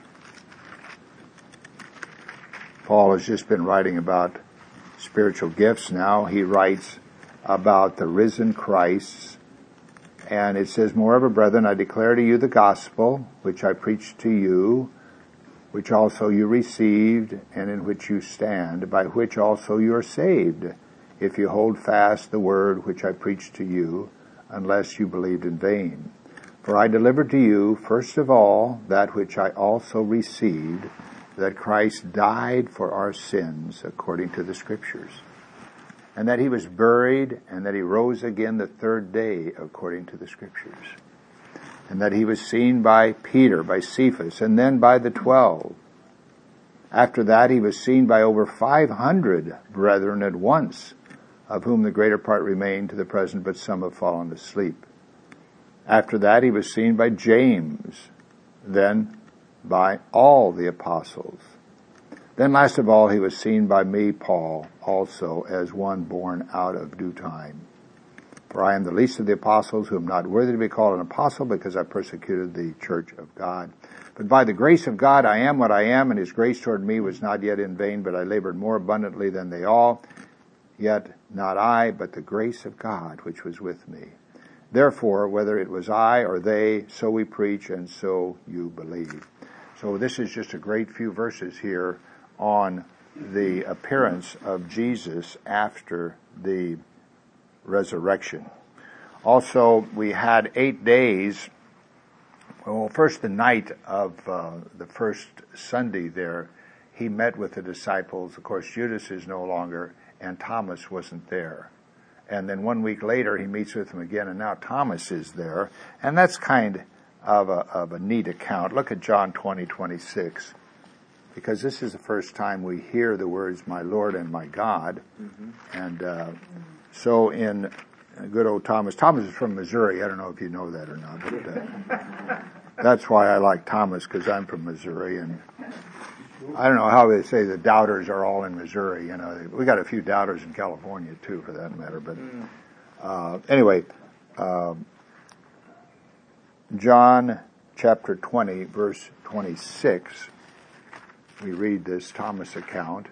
Speaker 1: Paul has just been writing about spiritual gifts. Now he writes about the risen Christ. And it says, "Moreover, brethren, I declare to you the gospel, which I preached to you, which also you received, and in which you stand, by which also you are saved, if you hold fast the word which I preached to you, unless you believed in vain. For I delivered to you, first of all, that which I also received, that Christ died for our sins, according to the Scriptures, and that he was buried, and that he rose again the 3rd day, according to the Scriptures, and that he was seen by Peter, by Cephas, and then by the 12. After that he was seen by over 500 brethren at once, of whom the greater part remain to the present, but some have fallen asleep. After that, he was seen by James, then by all the apostles. Then last of all, he was seen by me, Paul, also as one born out of due time. For I am the least of the apostles, who am not worthy to be called an apostle, because I persecuted the church of God. But by the grace of God I am what I am, and his grace toward me was not yet in vain, but I labored more abundantly than they all. Yet not I, but the grace of God which was with me. Therefore, whether it was I or they, so we preach, and so you believe. So this is just a great few verses here on the appearance of Jesus after the resurrection. Also, we had 8 days. Well, first the night of the first Sunday there, he met with the disciples. Of course, Judas is no longer, and Thomas wasn't there. And then 1 week later, he meets with them again, and now Thomas is there. And that's kind of a neat account. Look at John 20:26, because this is the first time we hear the words, my Lord and my God. And so in good old Thomas is from Missouri. I don't know if you know that or not, but that's why I like Thomas, because I'm from Missouri, and I don't know how they say the doubters are all in Missouri. You know, we got a few doubters in California too, for that matter. But anyway, John chapter 20, verse 26. We read this Thomas account.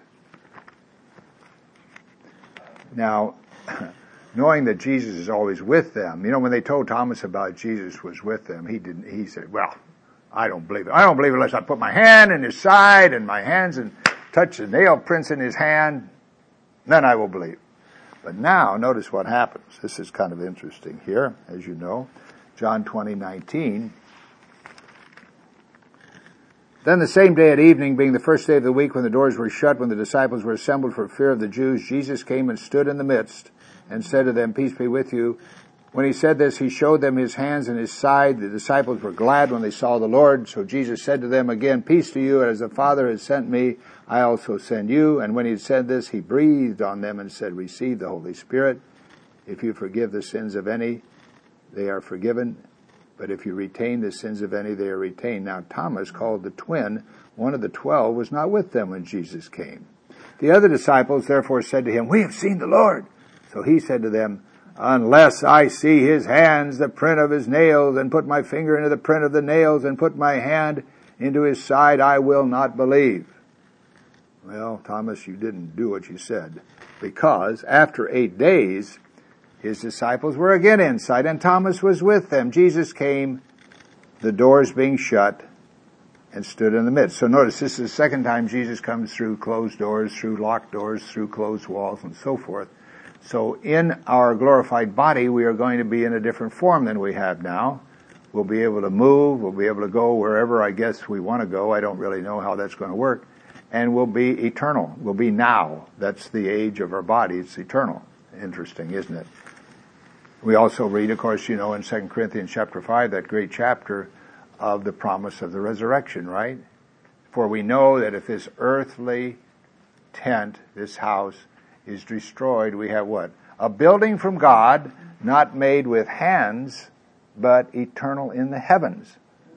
Speaker 1: Now, knowing that Jesus is always with them, you know, when they told Thomas about Jesus was with them, he said, well, I don't believe it. I don't believe it unless I put my hand in his side and my hands and touch the nail prints in his hand. Then I will believe. But now, notice what happens. This is kind of interesting here, as you know. John 20:19. Then the same day at evening, being the first day of the week, when the doors were shut, when the disciples were assembled for fear of the Jews, Jesus came and stood in the midst and said to them, peace be with you. When he said this, he showed them his hands and his side. The disciples were glad when they saw the Lord. So Jesus said to them again, peace to you. As the Father has sent me, I also send you. And when he had said this, he breathed on them and said, receive the Holy Spirit. If you forgive the sins of any, they are forgiven. But if you retain the sins of any, they are retained. Now Thomas, called the twin, one of the 12, was not with them when Jesus came. The other disciples therefore said to him, we have seen the Lord. So he said to them, unless I see his hands, the print of his nails, and put my finger into the print of the nails, and put my hand into his side, I will not believe. Well, Thomas, you didn't do what you said, because after 8 days, his disciples were again inside, and Thomas was with them. Jesus came, the doors being shut, and stood in the midst. So notice, this is the second time Jesus comes through closed doors, through locked doors, through closed walls, and so forth. So in our glorified body, we are going to be in a different form than we have now. We'll be able to move. We'll be able to go wherever I guess we want to go. I don't really know how that's going to work. And we'll be eternal. We'll be now. That's the age of our body. It's eternal. Interesting, isn't it? We also read, of course, you know, in 2 Corinthians chapter 5, that great chapter of the promise of the resurrection, right? For we know that if this earthly tent, this house, is destroyed, we have what? A building from God, not made with hands, but eternal in the heavens.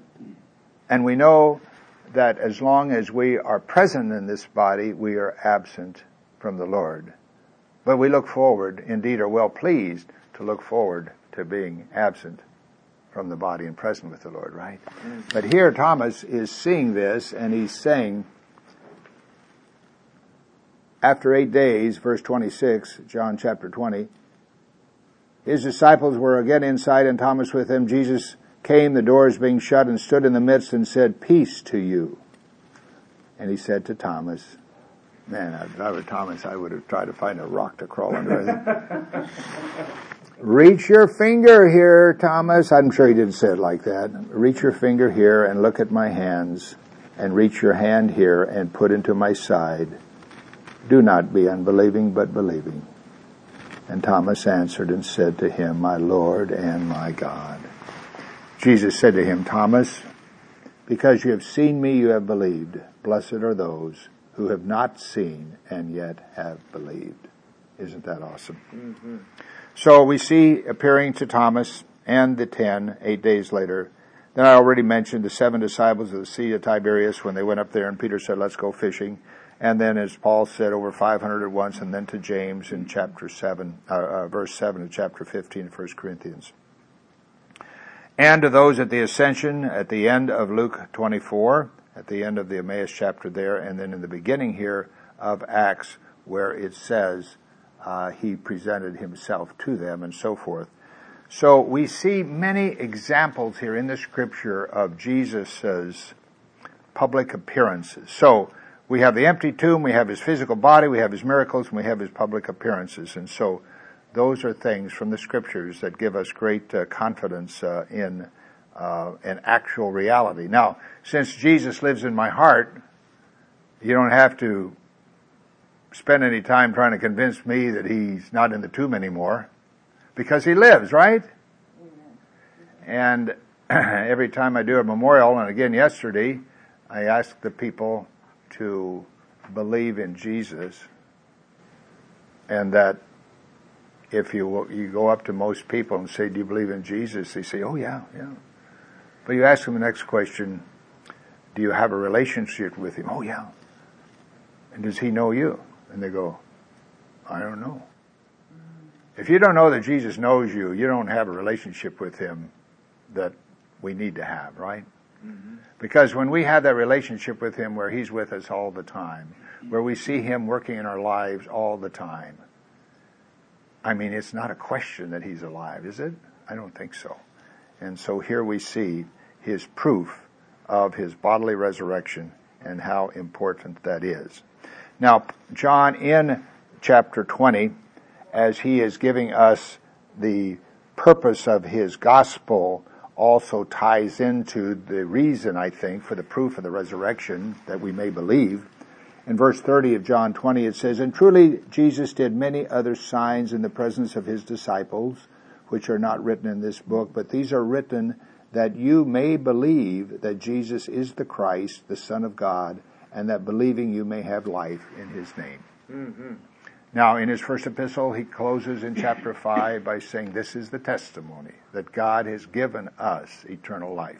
Speaker 1: And we know that as long as we are present in this body, we are absent from the Lord. But we look forward, indeed are well pleased to look forward to being absent from the body and present with the Lord, right? But here Thomas is seeing this, and he's saying, after 8 days, verse 26, John chapter 20, his disciples were again inside and Thomas with them. Jesus came, the doors being shut, and stood in the midst and said, peace to you. And he said to Thomas, man, if I were Thomas, I would have tried to find a rock to crawl under. Reach your finger here, Thomas. I'm sure he didn't say it like that. Reach your finger here and look at my hands, and reach your hand here and put into my side. Do not be unbelieving, but believing. And Thomas answered and said to him, my Lord and my God. Jesus said to him, Thomas, because you have seen me, you have believed. Blessed are those who have not seen and yet have believed. Isn't that awesome? Mm-hmm. So we see appearing to Thomas and the 10, 8 days later. Then I already mentioned the 7 disciples of the Sea of Tiberias when they went up there and Peter said, let's go fishing. And then as Paul said, over 500 at once, and then to James in chapter 7, verse 7 of chapter 15 of 1 Corinthians. And to those at the ascension at the end of Luke 24, at the end of the Emmaus chapter there, and then in the beginning here of Acts where it says he presented himself to them and so forth. So we see many examples here in the scripture of Jesus' public appearances. So we have the empty tomb, we have his physical body, we have his miracles, and we have his public appearances. And so those are things from the scriptures that give us great confidence in an actual reality. Now, since Jesus lives in my heart, you don't have to spend any time trying to convince me that he's not in the tomb anymore, because he lives, right? And every time I do a memorial, and again yesterday, I ask the people to believe in Jesus, and that if you go up to most people and say, do you believe in Jesus? They say, oh yeah. But you ask them the next question, do you have a relationship with him? Oh yeah. And does he know you? And they go, I don't know. If you don't know that Jesus knows you, you don't have a relationship with him that we need to have, right? Mm-hmm. Because when we have that relationship with him where he's with us all the time, where we see him working in our lives all the time, I mean, it's not a question that he's alive, is it? I don't think so. And so here we see his proof of his bodily resurrection and how important that is. Now, John in chapter 20, as he is giving us the purpose of his gospel, also ties into the reason, I think, for the proof of the resurrection that we may believe. In verse 30 of John 20 it says, and truly Jesus did many other signs in the presence of his disciples, which are not written in this book, but these are written that you may believe that Jesus is the Christ, the Son of God, and that believing you may have life in his name. Mm-hmm. Now, in his first epistle, he closes in chapter 5 by saying, this is the testimony that God has given us eternal life.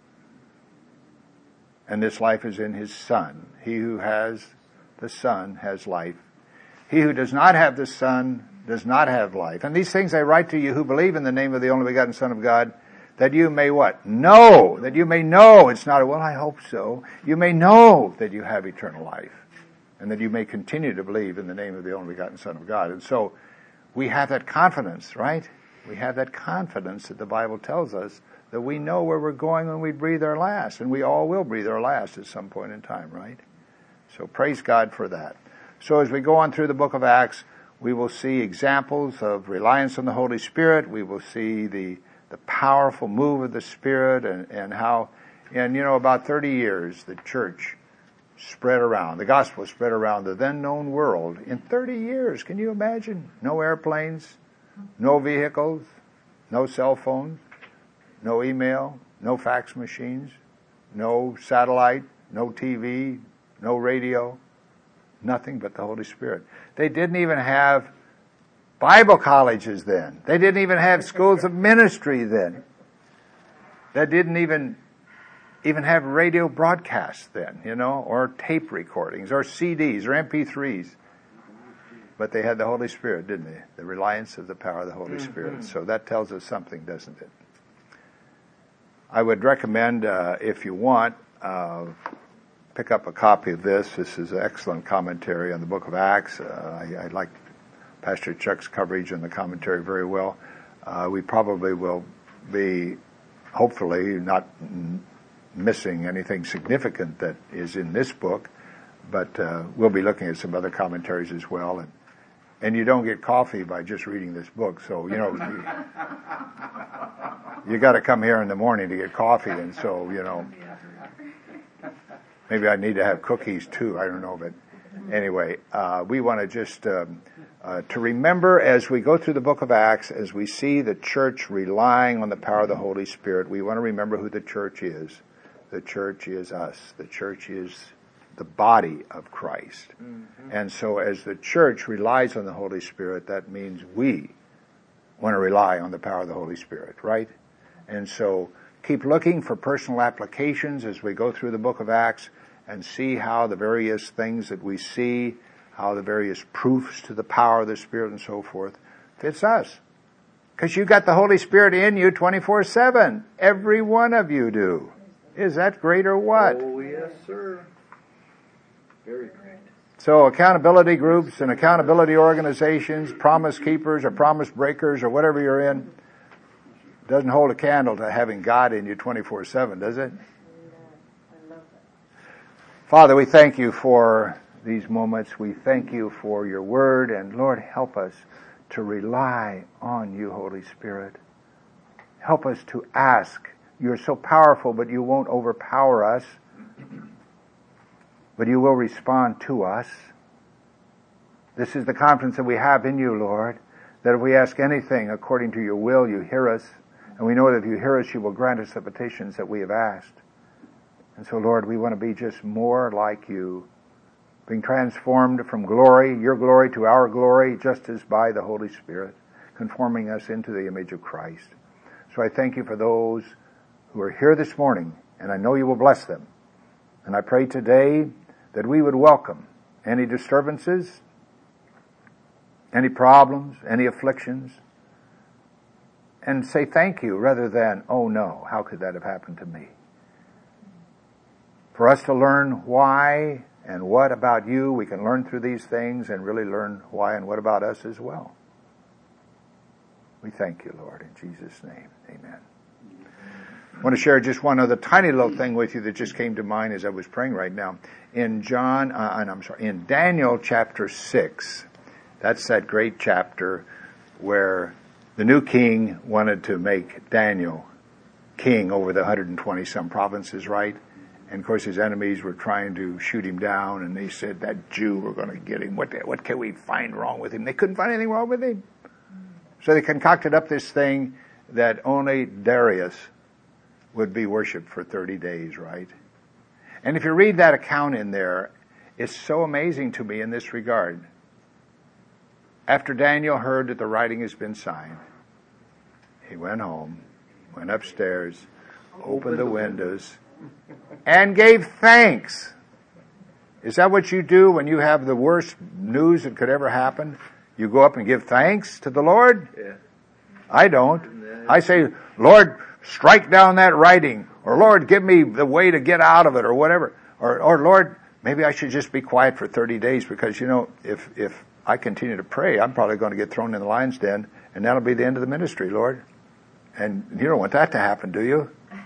Speaker 1: And this life is in his Son. He who has the Son has life. He who does not have the Son does not have life. And these things I write to you who believe in the name of the only begotten Son of God, that you may what? Know. That you may know. It's not, well, I hope so. You may know that you have eternal life. And that you may continue to believe in the name of the only begotten Son of God. And so we have that confidence, right? We have that confidence that the Bible tells us that we know where we're going when we breathe our last. And we all will breathe our last at some point in time, right? So praise God for that. So as we go on through the book of Acts, we will see examples of reliance on the Holy Spirit. We will see the powerful move of the Spirit and how, and about 30 years the church spread around. The gospel spread around the then known world in 30 years. Can you imagine? No airplanes, no vehicles, no cell phones, no email, no fax machines, no satellite, no TV, no radio, nothing but the Holy Spirit. They didn't even have Bible colleges then. They didn't even have schools of ministry then. They didn't even have radio broadcasts then, or tape recordings, or CDs, or MP3s. But they had the Holy Spirit, didn't they? The reliance of the power of the Holy Spirit. So that tells us something, doesn't it? I would recommend, if you want, pick up a copy of this. This is an excellent commentary on the book of Acts. I like Pastor Chuck's coverage and the commentary very well. We probably will be, hopefully, not missing anything significant that is in this book, but we'll be looking at some other commentaries as well. And you don't get coffee by just reading this book, so you got to come here in the morning to get coffee, and so maybe I need to have cookies too. I don't know, but anyway, we want to just to remember as we go through the book of Acts, as we see the church relying on the power of the Holy Spirit, we want to remember who the church is. The church is us. The church is the body of Christ. Mm-hmm. And so as the church relies on the Holy Spirit, that means we want to rely on the power of the Holy Spirit, right? And so keep looking for personal applications as we go through the book of Acts and see how the various things that we see, how the various proofs to the power of the Spirit and so forth fits us. Because you got the Holy Spirit in you 24/7. Every one of you do. Is that great or what?
Speaker 2: Oh, yes, sir. Very great.
Speaker 1: So accountability groups and accountability organizations, promise keepers or promise breakers or whatever you're in, doesn't hold a candle to having God in you 24/7, does it? Father, we thank you for these moments. We thank you for your word, and Lord, help us to rely on you, Holy Spirit. Help us to ask. You're so powerful, but you won't overpower us. But you will respond to us. This is the confidence that we have in you, Lord, that if we ask anything according to your will, you hear us. And we know that if you hear us, you will grant us the petitions that we have asked. And so, Lord, we want to be just more like you, being transformed from glory, your glory, to our glory, just as by the Holy Spirit, conforming us into the image of Christ. So I thank you for those who are here this morning, and I know you will bless them. And I pray today that we would welcome any disturbances, any problems, any afflictions, and say thank you rather than, oh no, how could that have happened to me? For us to learn why and what about you, we can learn through these things and really learn why and what about us as well. We thank you, Lord, in Jesus' name. Amen. I want to share just one other tiny little thing with you that just came to mind as I was praying right now. In in Daniel chapter 6, that's that great chapter where the new king wanted to make Daniel king over the 120 some provinces, right? And of course his enemies were trying to shoot him down, and they said, that Jew, we're going to get him. What can we find wrong with him? They couldn't find anything wrong with him. So they concocted up this thing that only Darius would be worshipped for 30 days, right? And if you read that account in there, it's so amazing to me in this regard. After Daniel heard that the writing has been signed, he went home, went upstairs, opened the windows, and gave thanks. Is that what you do when you have the worst news that could ever happen? You go up and give thanks to the Lord?
Speaker 2: Yeah.
Speaker 1: I don't. I say, Lord, strike down that writing, or Lord, give me the way to get out of it, or whatever. Or Lord, maybe I should just be quiet for 30 days because, if I continue to pray, I'm probably going to get thrown in the lion's den, and that'll be the end of the ministry, Lord. And you don't want that to happen, do you?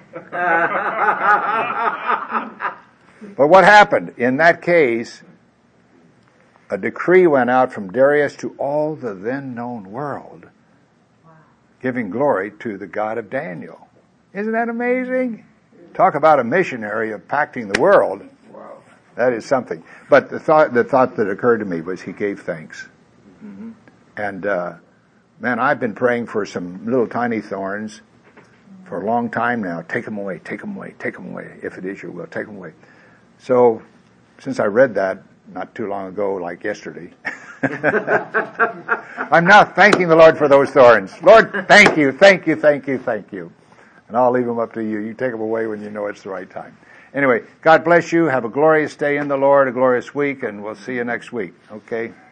Speaker 1: But what happened? In that case, a decree went out from Darius to all the then known world, giving glory to the God of Daniel. Isn't that amazing? Talk about a missionary impacting the world.
Speaker 2: Wow.
Speaker 1: That is something. But the thought that occurred to me was he gave thanks.
Speaker 2: Mm-hmm.
Speaker 1: And, man, I've been praying for some little tiny thorns for a long time now. Take them away, take them away, take them away. If it is your will, take them away. So, since I read that not too long ago, like yesterday, I'm now thanking the Lord for those thorns. Lord, thank you, thank you, thank you, thank you. And I'll leave them up to you. You take them away when you know it's the right time. Anyway, God bless you. Have a glorious day in the Lord, a glorious week, and we'll see you next week. Okay?